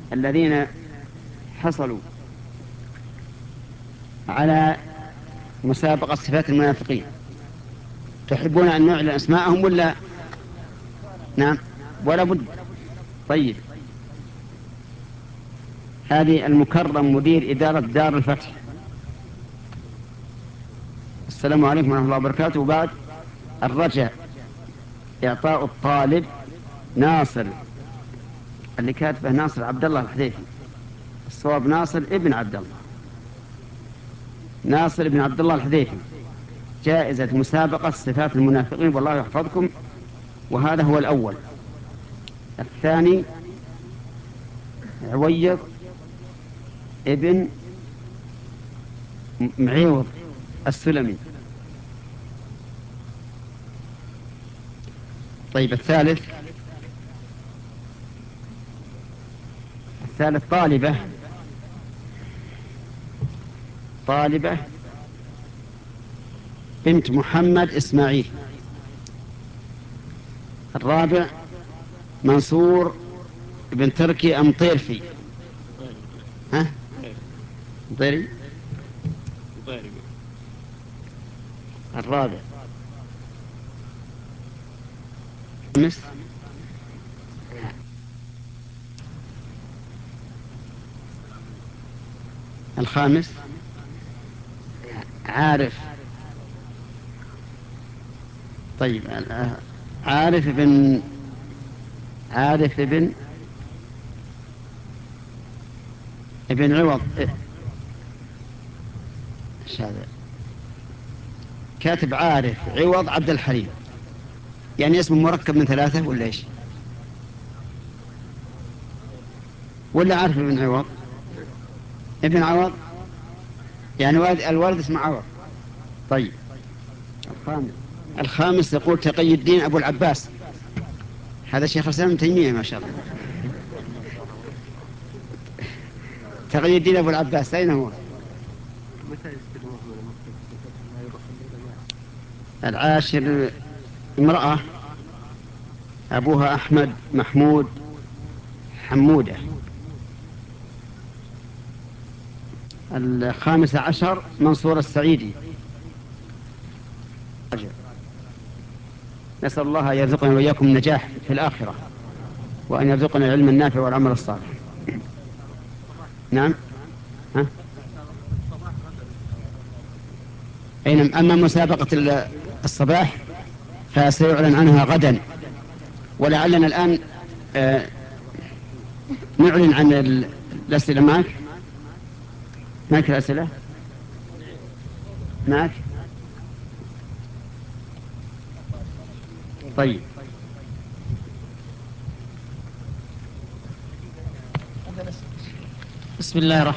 الذين حصلوا على مسابقة صفات المنافقين، تحبون أن نعلن أسماءهم ولا؟ نعم ولا بد. طيب، هذه المكرم مدير إدارة دار الفتح. السلام عليكم ورحمة الله وبركاته. وبعد الرجاء إعطاء الطالب ناصر، اللي كاتبه ناصر عبد الله الحذيفي، الصواب ناصر ابن عبد الله، ناصر ابن عبد الله الحذيفي، جائزة مسابقة صفات المنافقين، والله يحفظكم. وهذا هو الأول. الثاني عويض ابن معيوض السلمي. طيب، الثالث طالبة بنت محمد إسماعيل. الرابع منصور بن تركي أمطيرفي. ها؟ ضري. الرابع مس الخامس عارف. طيب، عارف بن عارف بن ابن عوض. ايش هذا؟ كاتب عارف عوض عبد الحليم، يعني اسم مركب من ثلاثة ولا ايش؟ ولا عارف ابن عوض؟ ابن عوض يعني الوالد اسمه عوض. طيب، الخامس يقول تقي الدين أبو العباس. هذا شيخ الإسلام ابن تيمية ما شاء الله. تقي الدين أبو العباس أين هو؟ العاشر امرأة، أبوها أحمد محمود حمودة. الخامس عشر منصور السعيدي. نسأل الله أن يرزقنا وإياكم النجاح في الآخرة، وأن يرزقنا العلم النافع والعمل الصالح. نعم. ها؟ أما مسابقة الصباح فسيعلن عنها غدا، ولعلنا الآن نعلن عن الأسئلة. معك الأسئلة معك. طيب، بسم الله الرحمن